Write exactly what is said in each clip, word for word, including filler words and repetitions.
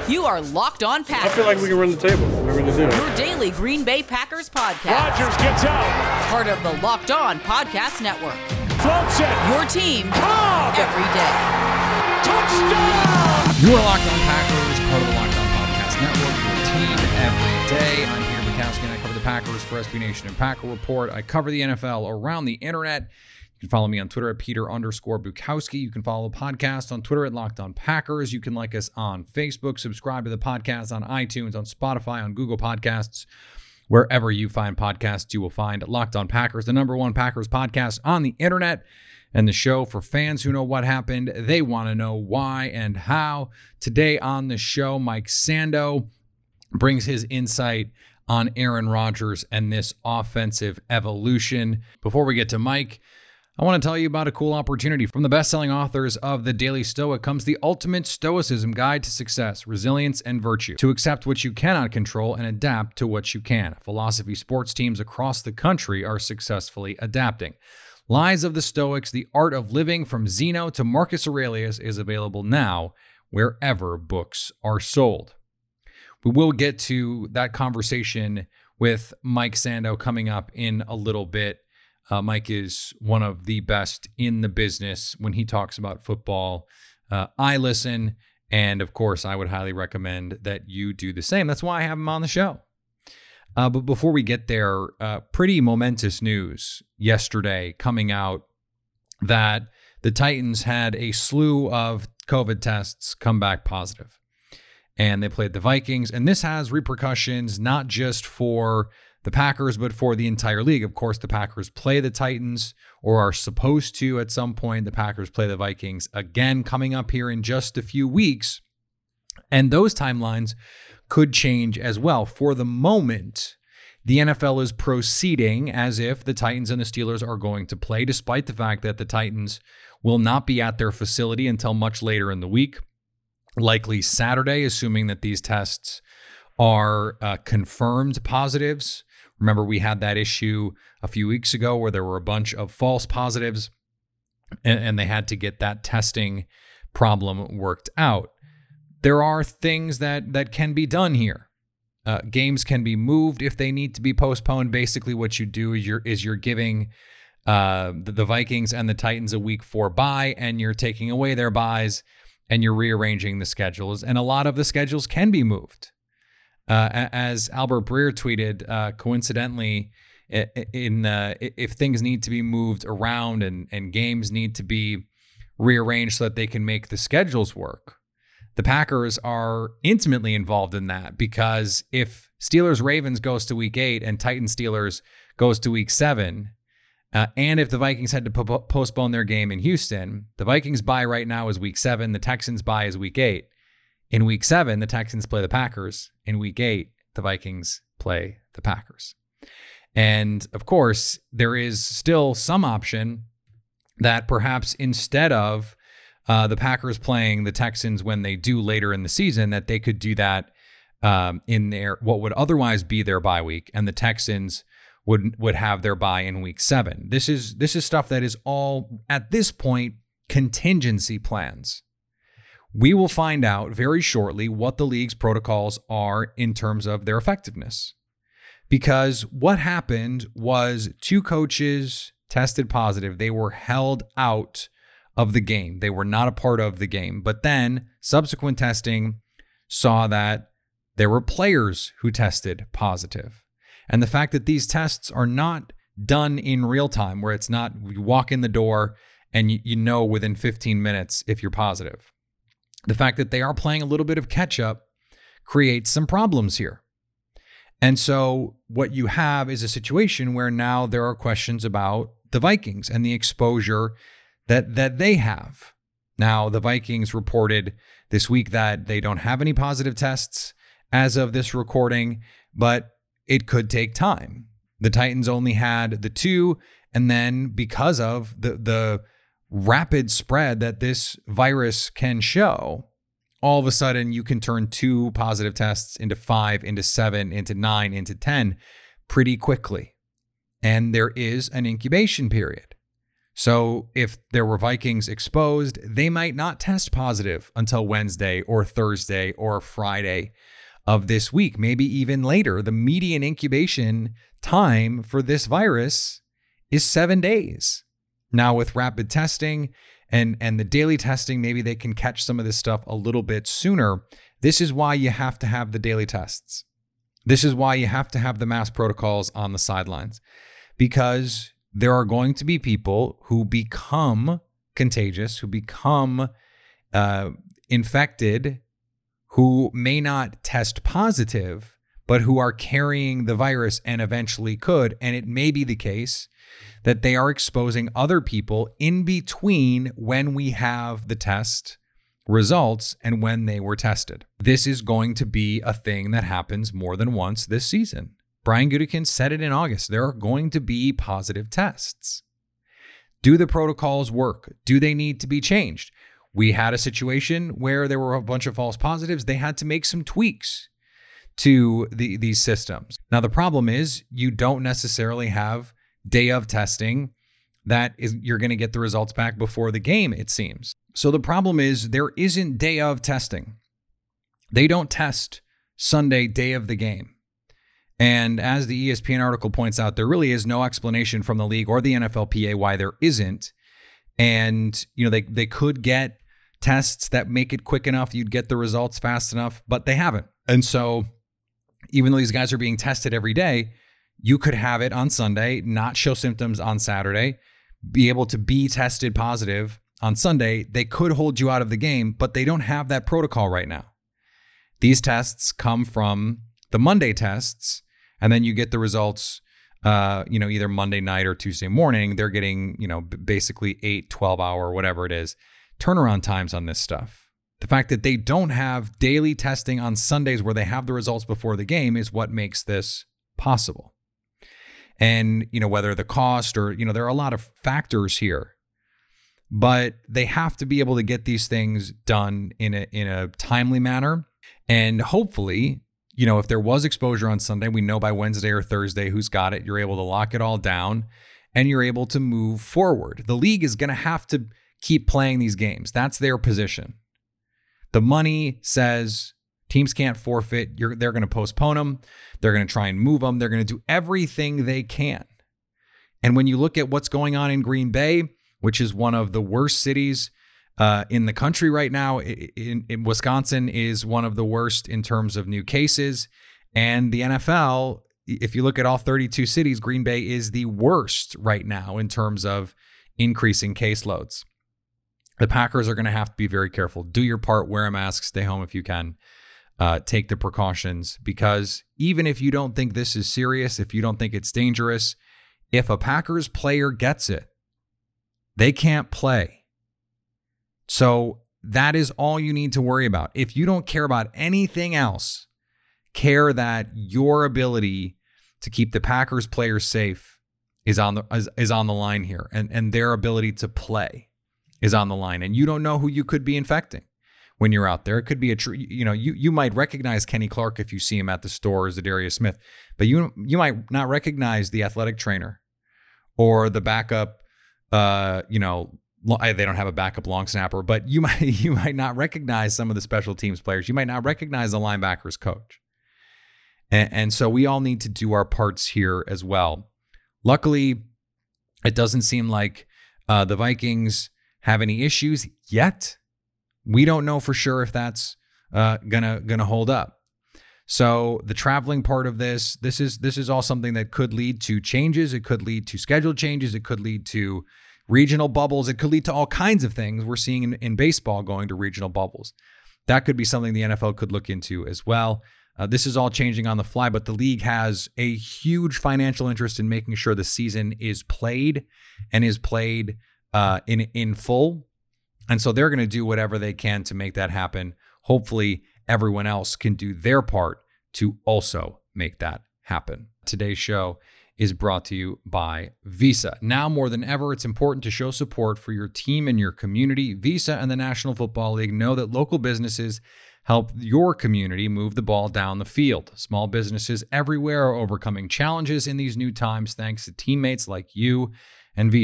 You are Locked On Packers. I feel like we can run the table. We're going to do it. Your daily Green Bay Packers podcast. Rodgers gets out. Part of the Locked On Podcast Network. Floats it. Your team Cobb. every day. Touchdown. You are Locked On Packers, part of the Locked On Podcast Network. Your team every day. I'm Peter Bukowski, and I cover the Packers for S B Nation and Packer Report. I cover the N F L around the internet. You can follow me on Twitter at Peter underscore Bukowski. You can follow the podcast on Twitter at Locked On Packers. You can like us on Facebook, subscribe to the podcast on iTunes, on Spotify, on Google Podcasts. Wherever you find podcasts, you will find Locked On Packers, the number one Packers podcast on the internet, and the show for fans who know what happened. They want to know why and how. Today on the show, Mike Sando brings his insight on Aaron Rodgers and this offensive evolution. Before we get to Mike, I want to tell you about a cool opportunity. From the best-selling authors of The Daily Stoic comes the ultimate stoicism guide to success, resilience, and virtue. To accept what you cannot control and adapt to what you can. Philosophy sports teams across the country are successfully adapting. Lies of the Stoics, The Art of Living from Zeno to Marcus Aurelius is available now wherever books are sold. We will get to that conversation with Mike Sando coming up in a little bit. Uh, Mike is one of the best in the business when he talks about football. Uh, I listen, and of course, I would highly recommend that you do the same. That's why I have him on the show. Uh, but before we get there, uh, pretty momentous news yesterday coming out that the Titans had a slew of COVID tests come back positive. And they played the Vikings, and this has repercussions not just for the Packers, but for the entire league. Of course, the Packers play the Titans, or are supposed to at some point. The Packers play the Vikings again coming up here in just a few weeks. And those timelines could change as well. For the moment, the N F L is proceeding as if the Titans and the Steelers are going to play, despite the fact that the Titans will not be at their facility until much later in the week, likely Saturday, assuming that these tests are uh, confirmed positives. Remember, we had that issue a few weeks ago where there were a bunch of false positives, and, and they had to get that testing problem worked out. There are things that that can be done here. Uh, games can be moved if they need to be postponed. Basically, what you do is you're is you're giving uh, the, the Vikings and the Titans a week four bye, and you're taking away their byes, and you're rearranging the schedules. And a lot of the schedules can be moved. Uh, as Albert Breer tweeted, uh, coincidentally, in uh, if things need to be moved around and, and games need to be rearranged so that they can make the schedules work, the Packers are intimately involved in that, because if Steelers-Ravens goes to week eight and Titans-Steelers goes to week seven, uh, and if the Vikings had to po- postpone their game in Houston, the Vikings bye right now is week seven, the Texans bye is week eight. In week seven, the Texans play the Packers. In week eight, the Vikings play the Packers. And of course, there is still some option that perhaps instead of uh, the Packers playing the Texans when they do later in the season, that they could do that um, in their what would otherwise be their bye week, and the Texans would would have their bye in week seven. This is this is stuff that is all at this point contingency plans. We will find out very shortly what the league's protocols are in terms of their effectiveness. Because what happened was two coaches tested positive. They were held out of the game. They were not a part of the game. But then subsequent testing saw that there were players who tested positive. And the fact that these tests are not done in real time, where it's not you walk in the door and you, you know within fifteen minutes if you're positive. The fact that they are playing a little bit of catch up creates some problems here. And so what you have is a situation where now there are questions about the Vikings and the exposure that, that they have. Now, the Vikings reported this week that they don't have any positive tests as of this recording, but it could take time. The Titans only had the two, and then because of the the rapid spread that this virus can show, all of a sudden you can turn two positive tests into five, into seven, into nine, into ten pretty quickly. And there is an incubation period. So if there were Vikings exposed, they might not test positive until Wednesday or Thursday or Friday of this week, maybe even later. The median incubation time for this virus is seven days. Now with rapid testing and, and the daily testing, maybe they can catch some of this stuff a little bit sooner. This is why you have to have the daily tests. This is why you have to have the mask protocols on the sidelines, because there are going to be people who become contagious, who become uh, infected, who may not test positive, but who are carrying the virus and eventually could. And it may be the case that they are exposing other people in between when we have the test results and when they were tested. This is going to be a thing that happens more than once this season. Brian Gutekunst said it in August. There are going to be positive tests. Do the protocols work? Do they need to be changed? We had a situation where there were a bunch of false positives. They had to make some tweaks to the, these systems. Now, the problem is you don't necessarily have day of testing that is you're going to get the results back before the game, it seems. So the problem is there isn't day of testing. They don't test Sunday, day of the game. And as the E S P N article points out, there really is no explanation from the league or the N F L P A why there isn't. And, you know, they, they could get tests that make it quick enough, you'd get the results fast enough, but they haven't. And so even though these guys are being tested every day, you could have it on Sunday, not show symptoms on Saturday, be able to be tested positive on Sunday. They could hold you out of the game, but they don't have that protocol right now. These tests come from the Monday tests, and then you get the results, uh, you know, either Monday night or Tuesday morning. They're getting, you know, basically eight, twelve hour, whatever it is, turnaround times on this stuff. The fact that they don't have daily testing on Sundays where they have the results before the game is what makes this possible. And, you know, whether the cost or, you know, there are a lot of factors here, but they have to be able to get these things done in a, in a timely manner. And hopefully, you know, if there was exposure on Sunday, we know by Wednesday or Thursday who's got it. You're able to lock it all down and you're able to move forward. The league is going to have to keep playing these games. That's their position. The money says teams can't forfeit. You're, they're going to postpone them. They're going to try and move them. They're going to do everything they can. And when you look at what's going on in Green Bay, which is one of the worst cities uh, in the country right now, in, in Wisconsin is one of the worst in terms of new cases. And the N F L, if you look at all thirty-two cities, Green Bay is the worst right now in terms of increasing caseloads. The Packers are going to have to be very careful. Do your part, wear a mask, stay home if you can. Uh, take the precautions, because even if you don't think this is serious, if you don't think it's dangerous, if a Packers player gets it, they can't play. So that is all you need to worry about. If you don't care about anything else, care that your ability to keep the Packers players safe is on the is, is on the line here, and, and their ability to play is on the line. And you don't know who you could be infecting when you're out there. It could be a true, you know, you, you might recognize Kenny Clark if you see him at the store as Zadarius Smith, but you you might not recognize the athletic trainer or the backup, uh, you know, they don't have a backup long snapper, but you might you might not recognize some of the special teams players. You might not recognize the linebackers coach. And, and so we all need to do our parts here as well. Luckily, it doesn't seem like uh, the Vikings have any issues yet. We don't know for sure if that's uh, gonna gonna hold up. So the traveling part of this, this is this is all something that could lead to changes. It could lead to schedule changes. It could lead to regional bubbles. It could lead to all kinds of things we're seeing in, in baseball going to regional bubbles. That could be something the N F L could look into as well. Uh, this is all changing on the fly, but the league has a huge financial interest in making sure the season is played and is played uh, in in full. And so they're going to do whatever they can to make that happen. Hopefully, everyone else can do their part to also make that happen. Today's show is brought to you by Visa. Now more than ever, it's important to show support for your team and your community. Visa and the National Football League know that local businesses help your community move the ball down the field. Small businesses everywhere are overcoming challenges in these new times thanks to teammates like you and Visa.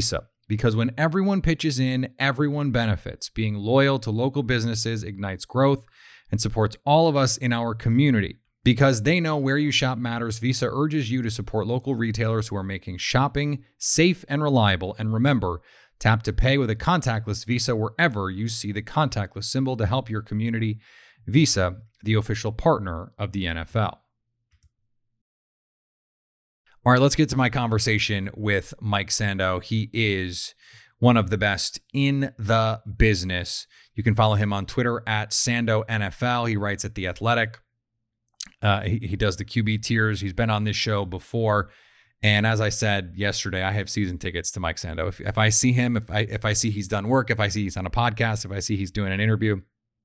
Because when everyone pitches in, everyone benefits. Being loyal to local businesses ignites growth and supports all of us in our community. Because they know where you shop matters, Visa urges you to support local retailers who are making shopping safe and reliable. And remember, tap to pay with a contactless Visa wherever you see the contactless symbol to help your community. Visa, the official partner of the N F L. All right, let's get to my conversation with Mike Sando. He is one of the best in the business. You can follow him on Twitter at Sando N F L. He writes at The Athletic. Uh, he, he does the Q B tiers. He's been on this show before. And as I said yesterday, I have season tickets to Mike Sando. If, if I see him, if I if I see he's done work, if I see he's on a podcast, if I see he's doing an interview,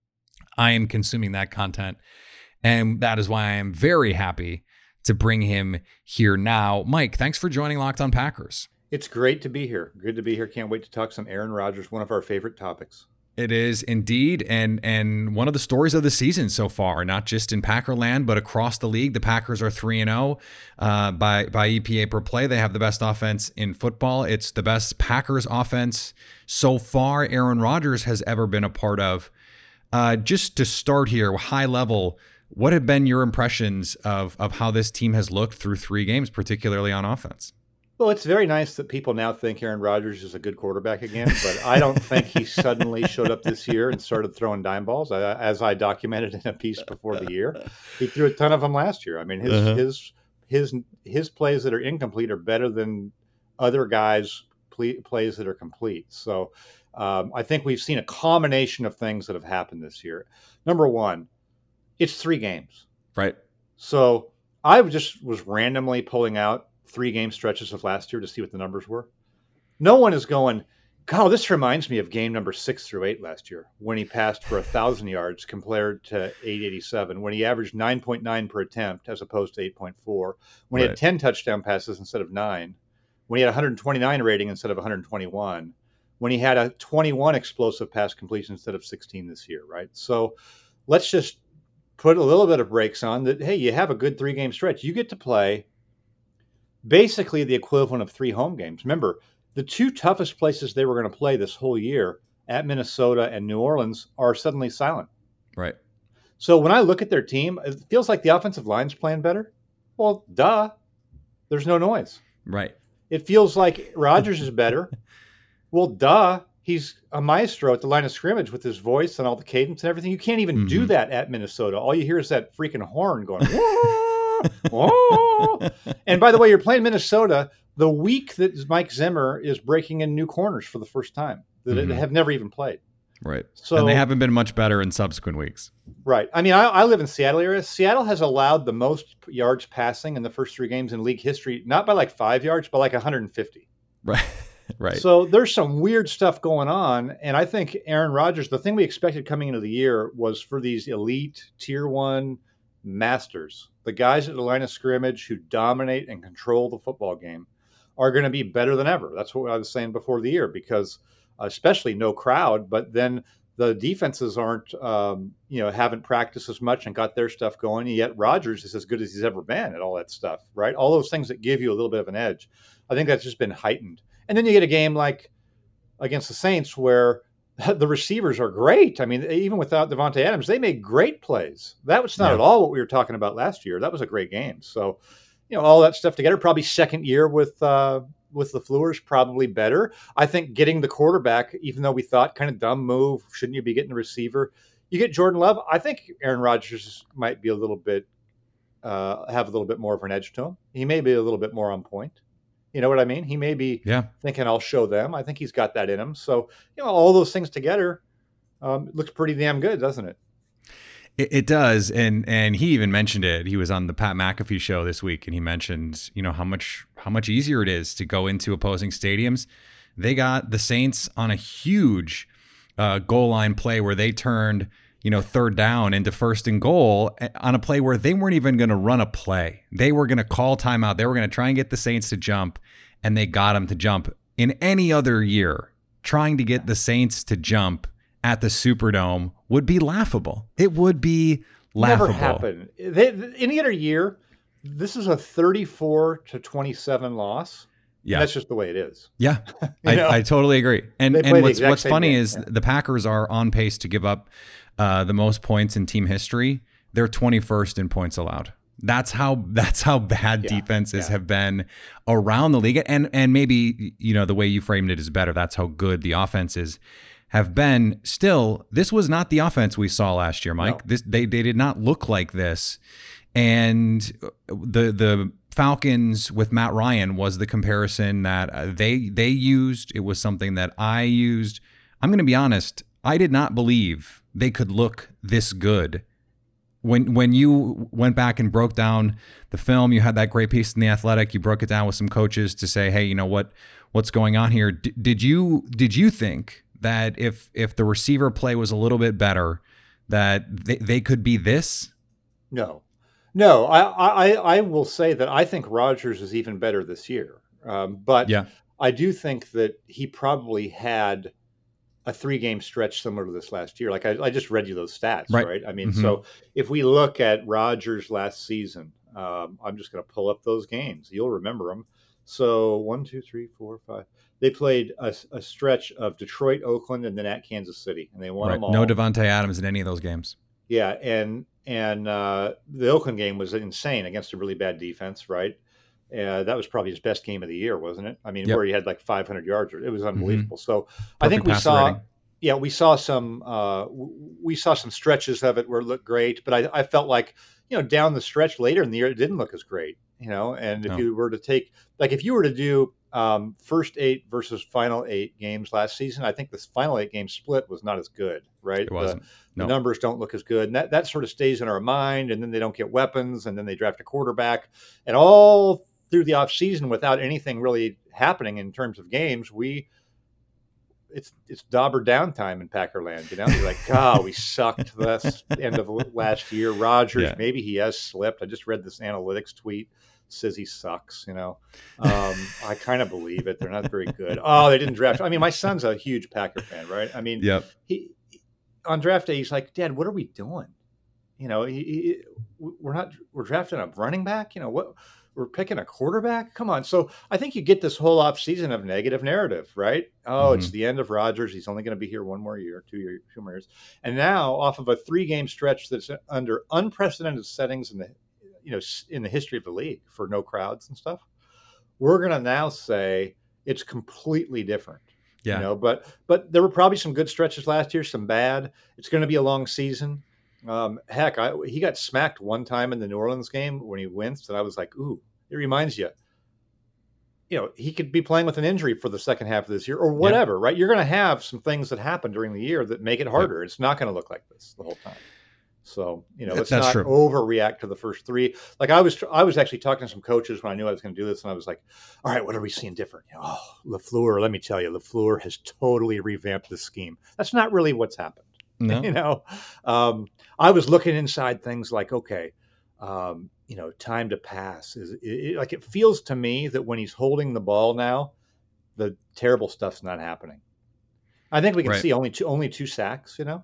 I am consuming that content. And that is why I am very happy to bring him here now. Mike, thanks for joining Locked On Packers. It's great to be here. Good to be here. Can't wait to talk some Aaron Rodgers, one of our favorite topics. It is indeed, and and one of the stories of the season so far, not just in Packerland, but across the league. The Packers are three and oh uh, by by E P A per play. They have the best offense in football. It's the best Packers offense so far Aaron Rodgers has ever been a part of. Uh, just to start here, high level, what have been your impressions of of how this team has looked through three games, particularly on offense? Well, it's very nice that people now think Aaron Rodgers is a good quarterback again, but I don't think he suddenly showed up this year and started throwing dime balls, as I documented in a piece before the year. He threw a ton of them last year. I mean, his uh-huh. his his his plays that are incomplete are better than other guys' play, plays that are complete. So um, I think we've seen a combination of things that have happened this year. Number one, it's three games. Right. So I just was randomly pulling out three game stretches of last year to see what the numbers were. No one is going, God, this reminds me of game number six through eight last year when he passed for a thousand yards compared to eight eighty-seven, when he averaged nine point nine per attempt as opposed to eight point four, when right. he had ten touchdown passes instead of nine, when he had one hundred twenty-nine rating instead of one hundred twenty-one, when he had a twenty-one explosive pass completion instead of sixteen this year, right? So let's just put a little bit of brakes on that. Hey, you have a good three game stretch. You get to play basically the equivalent of three home games. Remember, the two toughest places they were going to play this whole year, at Minnesota and New Orleans, are suddenly silent. Right. So when I look at their team, it feels like the offensive line's playing better. Well, duh. There's no noise. Right. It feels like Rodgers is better. Well, duh. He's a maestro at the line of scrimmage with his voice and all the cadence and everything. You can't even mm-hmm. do that at Minnesota. All you hear is that freaking horn going, whoa, whoa. And by the way, you're playing Minnesota the week that Mike Zimmer is breaking in new corners for the first time that mm-hmm. have never even played. Right. So, and they haven't been much better in subsequent weeks. Right. I mean, I, I live in Seattle area. Seattle has allowed the most yards passing in the first three games in league history, not by like five yards, but like one hundred fifty. Right. Right. So there's some weird stuff going on. And I think Aaron Rodgers, the thing we expected coming into the year was for these elite tier one masters, the guys at the line of scrimmage who dominate and control the football game, are going to be better than ever. That's what I was saying before the year, because especially no crowd, but then the defenses aren't, um, you know, haven't practiced as much and got their stuff going. And yet Rodgers is as good as he's ever been at all that stuff, right? All those things that give you a little bit of an edge. I think that's just been heightened. And then you get a game like against the Saints where the receivers are great. I mean, even without Devontae Adams, they made great plays. That was not yeah. at all what we were talking about last year. That was a great game. So, you know, all that stuff together, probably second year with uh, with LaFleur's probably better. I think getting the quarterback, even though we thought kind of dumb move, shouldn't you be getting the receiver? You get Jordan Love. I think Aaron Rodgers might be a little bit, uh, have a little bit more of an edge to him. He may be a little bit more on point. You know what I mean? He may be yeah. thinking, I'll show them. I think he's got that in him. So, you know, all those things together um, looks pretty damn good, doesn't it? It, it does. And and he even mentioned it. He was on the Pat McAfee show this week, and he mentioned, you know, how much how much easier it is to go into opposing stadiums. They got the Saints on a huge uh, goal line play where they turned, you know, third down into first and goal on a play where they weren't even going to run a play. They were going to call timeout. They were going to try and get the Saints to jump, and they got them to jump. In any other year, trying to get the Saints to jump at the Superdome would be laughable. It would be laughable. Never happen. They, any other year, this is a thirty-four to twenty-seven loss. Yeah. And that's just the way it is. Yeah, You know? I, I totally agree. And They play and the what's exact what's same funny game. is Yeah. the Packers are on pace to give up uh, the most points in team history. They're twenty-first in points allowed. That's how that's how bad Yeah, defenses yeah. have been around the league. And and maybe, you know, the way you framed it is better. That's how good the offenses have been. Still, this was not the offense we saw last year, Mike. No. This they they did not look like this. And the the Falcons with Matt Ryan was the comparison that uh, they they used. It was something that I used. I'm going to be honest. I did not believe they could look this good. When when you went back and broke down the film, you had that great piece in The Athletic. You broke it down with some coaches to say, hey, you know what what's going on here. D- did you did you think that if if the receiver play was a little bit better, that they, they could be this? No, no. I, I I will say that I think Rodgers is even better this year. Um, but Yeah. I do think that he probably had a three game stretch similar to this last year. Like I, I just read you those stats, Right. right? I mean, Mhm. so if we look at Rodgers last season, um, I'm just going to pull up those games. You'll remember them. So one, two, three, four, five. They played a, a stretch of Detroit, Oakland, and then at Kansas City, and they won Right. them all. No Devontae Adams in any of those games. Yeah, and and uh, the Oakland game was insane against a really bad defense, right? Uh, that was probably his best game of the year, wasn't it? I mean, Yep. where he had like five hundred yards. It was unbelievable. So I think Perfect we passer saw, rating. yeah, we saw some, uh, w- we saw some stretches of it where it looked great, but I, I felt like, you know, down the stretch later in the year, it didn't look as great, you know. And if No. you were to take, like, if you were to do um, first eight versus final eight games last season, I think this final eight game split was not as good, right? It wasn't. The, No. the numbers don't look as good, and that, that sort of stays in our mind. And then they don't get weapons, and then they draft a quarterback, and all through the offseason without anything really happening in terms of games, we it's it's dauber downtime in Packerland. You know, you're like, God, we sucked this end of last year. Rodgers, Yeah. maybe he has slipped. I just read this analytics tweet, says he sucks. You know, um, I kind of believe it. They're not very good. Oh, they didn't draft. I mean, my son's a huge Packer fan, right? I mean, Yep. he on draft day, he's like, Dad, what are we doing? You know, he, he, we're not we're drafting a running back. You know what? We're picking a quarterback. Come on. So I think you get this whole offseason of negative narrative, right? Oh, Mhm. it's the end of Rodgers. He's only going to be here one more year, two year, two more years. And now, off of a three game stretch that's under unprecedented settings in the you know in the history of the league for no crowds and stuff, we're going to now say it's completely different. Yeah. You know, but but there were probably some good stretches last year, some bad. It's going to be a long season. Um, heck, I, he got smacked one time in the New Orleans game when he winced, and I was like, "Ooh!" It reminds you, you know, he could be playing with an injury for the second half of this year, or whatever, right? You're going to have some things that happen during the year that make it harder. It's not going to look like this the whole time. So, you know, let's That's not true. overreact to the first three. Like I was, I was actually talking to some coaches when I knew I was going to do this, and I was like, "All right, what are we seeing different?" You know, oh, LaFleur. Let me tell you, LaFleur has totally revamped the scheme. That's not really what's happened. No. You know, um, I was looking inside things like, okay, um, you know, time to pass is it, it, like it feels to me that when he's holding the ball now, the terrible stuff's not happening. I think we can Right. see only two, only two sacks. You know,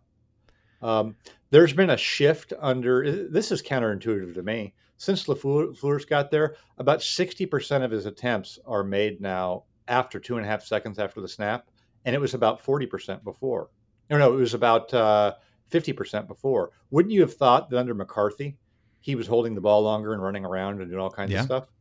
um, there's been a shift under. This is counterintuitive to me. Since LaFleur, LaFleur's got there, about sixty percent of his attempts are made now after two and a half seconds after the snap, and it was about forty percent before. No, no, it was about uh, fifty percent before. Wouldn't you have thought that under McCarthy, he was holding the ball longer and running around and doing all kinds Yeah. of stuff?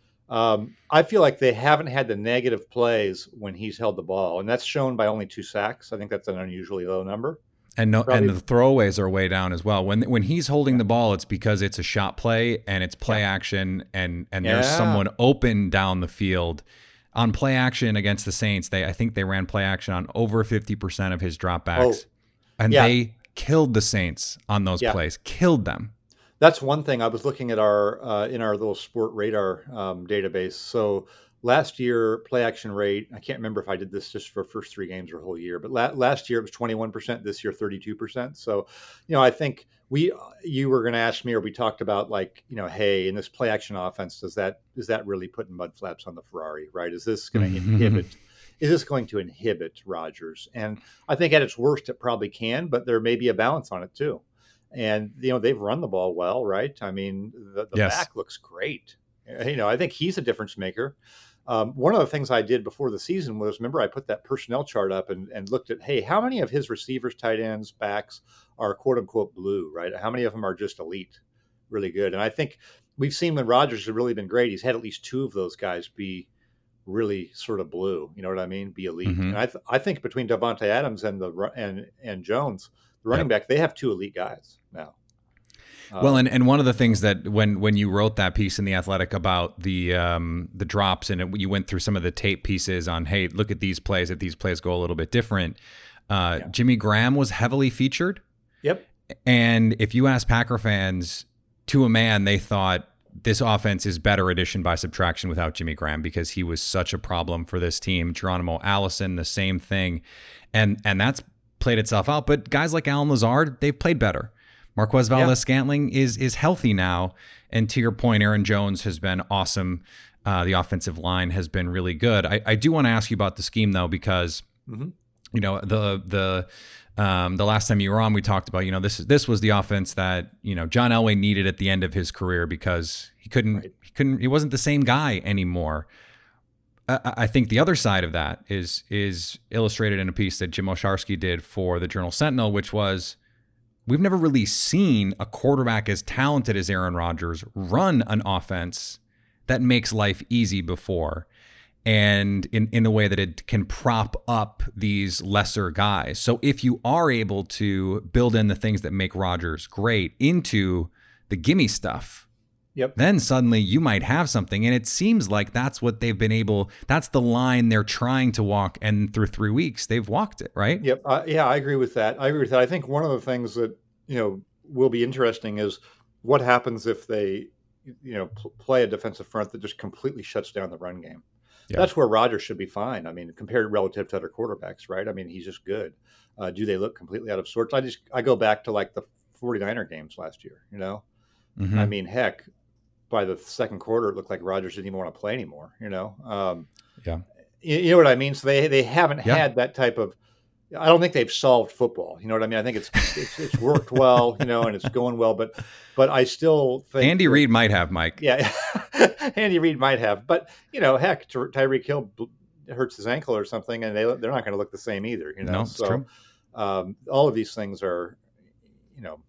Um, I feel like they haven't had the negative plays when he's held the ball, and that's shown by only two sacks. I think that's an unusually low number. And no, Probably- and the throwaways are way down as well. When when he's holding the ball, it's because it's a shot play and it's play action, and and there's Yeah. someone open down the field. On play action against the Saints, they I think they ran play action on over fifty percent of his dropbacks, Oh, and yeah. they killed the Saints on those Yeah. plays. Killed them. That's one thing I was looking at our uh, in our little sport radar um, database. So last year, play action rate, I can't remember if I did this just for first three games or whole year, but la- last year it was twenty-one percent, this year thirty-two percent. So, you know, I think we you were going to ask me, or we talked about like, you know, hey, in this play action offense, does that is that really putting mud flaps on the Ferrari, right? Is this going to inhibit is this going to inhibit Rodgers? And I think at its worst, it probably can, but there may be a balance on it too. And, you know, they've run the ball well, right? I mean, the, the Yes. back looks great. You know, I think he's a difference maker. Um, one of the things I did before the season was, remember, I put that personnel chart up and, and looked at, hey, how many of his receivers, tight ends, backs are quote unquote blue, right? How many of them are just elite, really good? And I think we've seen when Rodgers has really been great, he's had at least two of those guys be really sort of blue. You know what I mean? Be elite. Mm-hmm. And I th- I think between Davante Adams and the and and Jones, the running yep. back, they have two elite guys now. Well, and, and one of the things that when when you wrote that piece in The Athletic about the um, the drops, and it, you went through some of the tape pieces on, hey, look at these plays, that these plays go a little bit different. Uh, yeah. Jimmy Graham was heavily featured. Yep. And if you ask Packer fans, to a man, they thought this offense is better addition by subtraction without Jimmy Graham, because he was such a problem for this team. Geronimo Allison, the same thing. And, and that's played itself out. But guys like Allen Lazard, they've played better. Marquez Valdes-Scantling yeah. is is healthy now. And to your point, Aaron Jones has been awesome. Uh, the offensive line has been really good. I, I do want to ask you about the scheme, though, because, mm-hmm. you know, the the um, the last time you were on, we talked about, you know, this this was the offense that, you know, John Elway needed at the end of his career because he couldn't, right. he couldn't, he wasn't the same guy anymore. I, I think the other side of that is is illustrated in a piece that Jim Osharski did for the Journal Sentinel, which was, we've never really seen a quarterback as talented as Aaron Rodgers run an offense that makes life easy before, and in, in a way that it can prop up these lesser guys. So if you are able to build in the things that make Rodgers great into the gimme stuff, yep. then suddenly you might have something. And it seems like that's what they've been able, that's the line they're trying to walk. And through three weeks, they've walked it, right? Yep. Uh, yeah, I agree with that. I agree with that. I think one of the things that, you know, will be interesting is what happens if they, you know, pl- play a defensive front that just completely shuts down the run game. Yeah. That's where Rodgers should be fine. I mean, compared relative to other quarterbacks, right? I mean, he's just good. Uh, do they look completely out of sorts? I just, I go back to like the 49er games last year, you know? Mm-hmm. I mean, heck, by the second quarter, it looked like Rodgers didn't even want to play anymore, you know? Um, yeah. You, you know what I mean? So they, they haven't yeah. had that type of, I don't think they've solved football. You know what I mean? I think it's it's, it's worked well, you know, and it's going well. But but I still think Andy Reid might have, Mike. Yeah, Andy Reid might have. But you know, heck, Ty- Tyreek Hill hurts his ankle or something, and they they're not going to look the same either. You know, no, it's so true. Um, all of these things are, you know,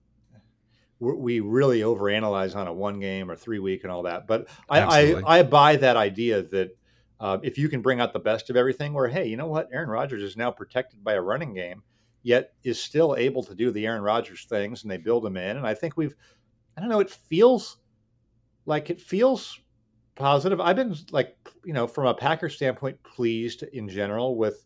we really overanalyze on a one game or three week and all that. But I I, I buy that idea that. Uh, if you can bring out the best of everything, where, hey, you know what? Aaron Rodgers is now protected by a running game, yet is still able to do the Aaron Rodgers things, and they build him in. And I think we've, I don't know, it feels like it feels positive. I've been, like, you know, from a Packers standpoint, pleased in general with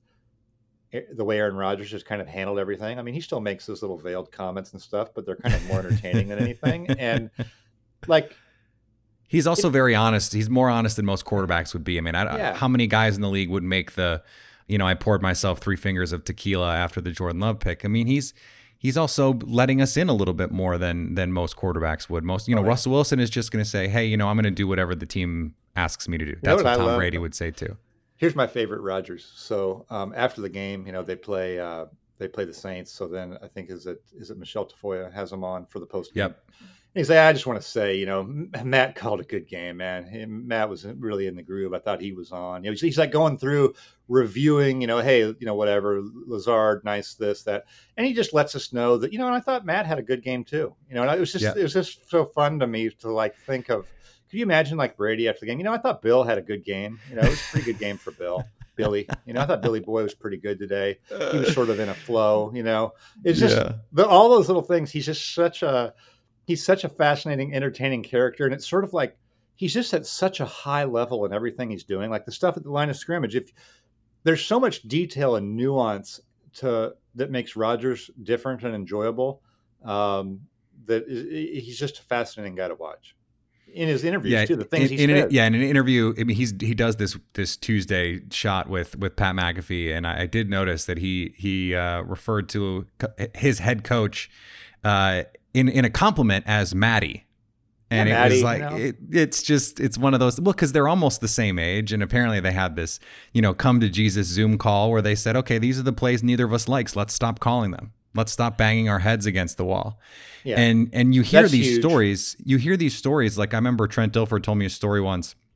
the way Aaron Rodgers has kind of handled everything. I mean, he still makes those little veiled comments and stuff, but they're kind of more entertaining than anything. And, like, he's also very honest. He's more honest than most quarterbacks would be. I mean, I, yeah. how many guys in the league would make the, you know, I poured myself three fingers of tequila after the Jordan Love pick. I mean, he's he's also letting us in a little bit more than than most quarterbacks would. Most, you know, oh, yeah. Russell Wilson is just going to say, hey, you know, I'm going to do whatever the team asks me to do. That's you know what, what Tom Brady would say too. Here's my favorite Rodgers. So um, after the game, you know, they play uh, they play the Saints. So then I think is it is it Michelle Tafoya has them on for the post game. Yep. He's like, I just want to say, you know, Matt called a good game, man. He, Matt was really in the groove. I thought he was on. You know, he's, he's like going through reviewing, you know, hey, you know, whatever, Lazard, nice, this, that, and he just lets us know that, you know, and I thought Matt had a good game too. You know, and it was just, yeah. it was just so fun to me to like think of. Could you imagine like Brady after the game? You know, I thought Bill had a good game. You know, it was a pretty good game for Bill. Billy, you know, I thought Billy Boy was pretty good today. He was sort of in a flow. You know, it's just yeah. the, all those little things. He's just such a. He's such a fascinating, entertaining character. And it's sort of like, he's just at such a high level in everything he's doing. Like the stuff at the line of scrimmage, if there's so much detail and nuance to that makes Rodgers different and enjoyable, um, that is, he's just a fascinating guy to watch. In his interviews yeah, too, the things in, he in said. An, yeah, in an interview, I mean, he's he does this this Tuesday shot with with Pat McAfee, and I, I did notice that he he uh, referred to his head coach uh, in in a compliment as Matty. And yeah, it Matty, was like, you know? it, it's just, it's one of those, well, because they're almost the same age. And apparently they had this, you know, come to Jesus Zoom call where they said, okay, these are the plays neither of us likes. Let's stop calling them. Let's stop banging our heads against the wall. Yeah. And and you hear That's these huge. stories, you hear these stories. Like I remember Trent Dilfer told me a story once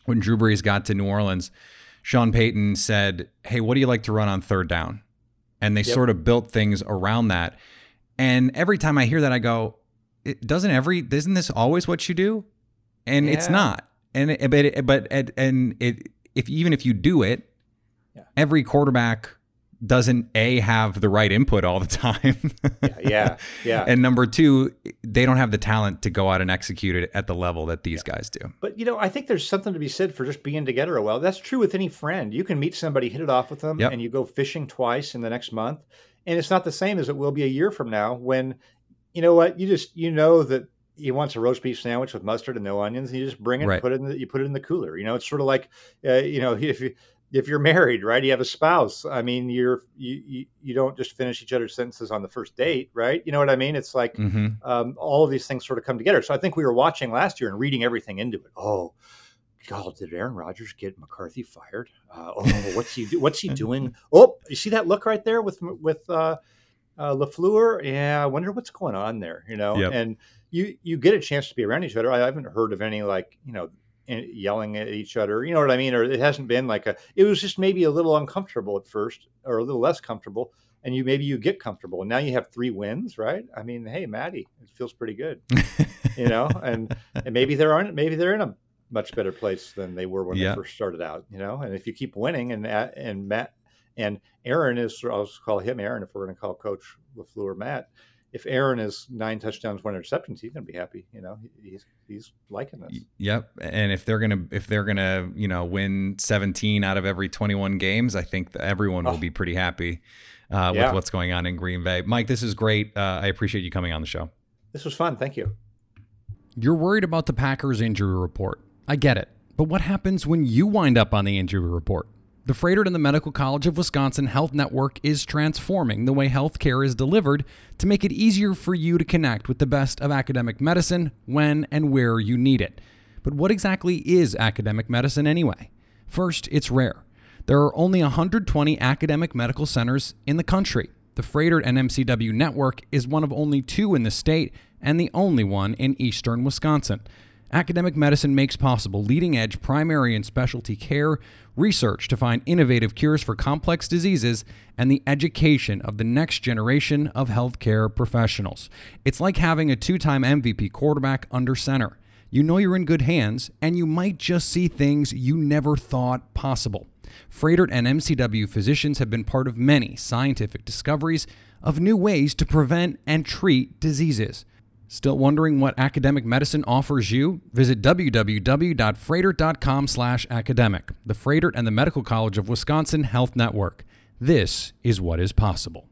when Drew Brees got to New Orleans, Sean Payton said, hey, what do you like to run on third down? And they yep. sort of built things around that. And every time I hear that, I go, it doesn't every, isn't this always what you do? And yeah. it's not. And it, but, it, but, and it, if even if you do it, yeah. every quarterback doesn't A, have the right input all the time. yeah, yeah, yeah. And number two, they don't have the talent to go out and execute it at the level that these yeah. guys do. But, you know, I think there's something to be said for just being together a while. That's true with any friend. You can meet somebody, hit it off with them, yep. and you go fishing twice in the next month. And it's not the same as it will be a year from now when, you know what, you just, you know that he wants a roast beef sandwich with mustard and no onions, and you just bring it, right. and put it in the, you put it in the cooler. You know, it's sort of like, uh, you know, if you, If you're married, right, you have a spouse. I mean, you're you, you you don't just finish each other's sentences on the first date, right? You know what I mean? It's like mm-hmm. um, all of these things sort of come together. So I think we were watching last year and reading everything into it. Oh, God, did Aaron Rodgers get McCarthy fired? Uh, oh, what's he do? What's he doing? Oh, you see that look right there with with uh, uh, LaFleur? Yeah, I wonder what's going on there. You know, yep. and you you get a chance to be around each other. I haven't heard of any like you know. yelling at each other, you know what I mean? Or it hasn't been like a, it was just maybe a little uncomfortable at first or a little less comfortable. And you, maybe you get comfortable and now you have three wins, right? I mean, hey, Maddie, it feels pretty good, you know, and, and maybe they're on, maybe they're in a much better place than they were when yeah. they first started out, you know? And if you keep winning and, and Matt and Aaron is, I'll just call him Aaron if we're going to call Coach LaFleur Matt. If Aaron is nine touchdowns, one interceptions, he's going to be happy. You know, he's he's liking this. Yep. And if they're gonna if they're gonna you know win seventeen out of every twenty-one games, I think that everyone will oh. be pretty happy uh, yeah. with what's going on in Green Bay. Mike, this is great. Uh, I appreciate you coming on the show. This was fun. Thank you. You're worried about the Packers injury report. I get it. But what happens when you wind up on the injury report? The Froedtert and the Medical College of Wisconsin Health Network is transforming the way healthcare is delivered to make it easier for you to connect with the best of academic medicine when and where you need it. But what exactly is academic medicine anyway? First, it's rare. There are only one hundred twenty academic medical centers in the country. The Froedtert and M C W network is one of only two in the state and the only one in eastern Wisconsin. Academic medicine makes possible leading-edge primary and specialty care, research to find innovative cures for complex diseases, and the education of the next generation of healthcare professionals. It's like having a two-time M V P quarterback under center. You know you're in good hands, and you might just see things you never thought possible. Froedtert and M C W physicians have been part of many scientific discoveries of new ways to prevent and treat diseases. Still wondering what academic medicine offers you? Visit w w w dot froedtert dot com slash academic, the Froedtert and the Medical College of Wisconsin Health Network. This is what is possible.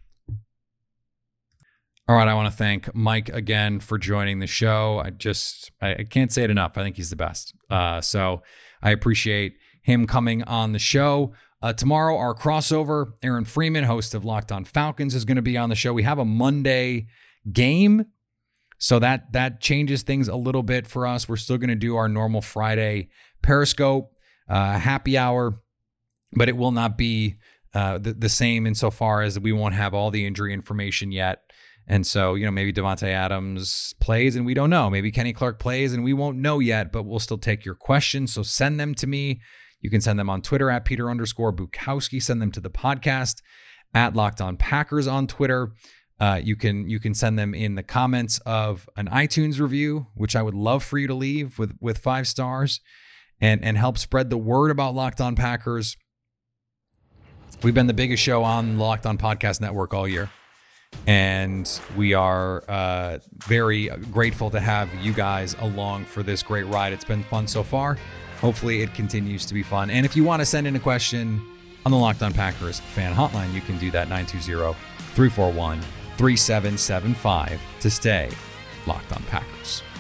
All right, I want to thank Mike again for joining the show. I just, I can't say it enough. I think he's the best. Uh, so I appreciate him coming on the show. Uh, tomorrow, our crossover, Aaron Freeman, host of Locked On Falcons, is going to be on the show. We have a Monday game. So that that changes things a little bit for us. We're still going to do our normal Friday Periscope uh, happy hour, but it will not be uh, the, the same insofar as we won't have all the injury information yet. And so, you know, maybe Devontae Adams plays and we don't know. Maybe Kenny Clark plays and we won't know yet, but we'll still take your questions. So send them to me. You can send them on Twitter at Peter underscore Bukowski. Send them to the podcast at Locked On Packers on Twitter. Uh, you can you can send them in the comments of an iTunes review, which I would love for you to leave with with five stars, and and help spread the word about Locked On Packers. We've been the biggest show on Locked On Podcast Network all year, and we are uh, very grateful to have you guys along for this great ride. It's been fun so far. Hopefully, it continues to be fun. And if you want to send in a question on the Locked On Packers fan hotline, you can do that nine two zero, three four one, three seven seven five to stay Locked On Packers.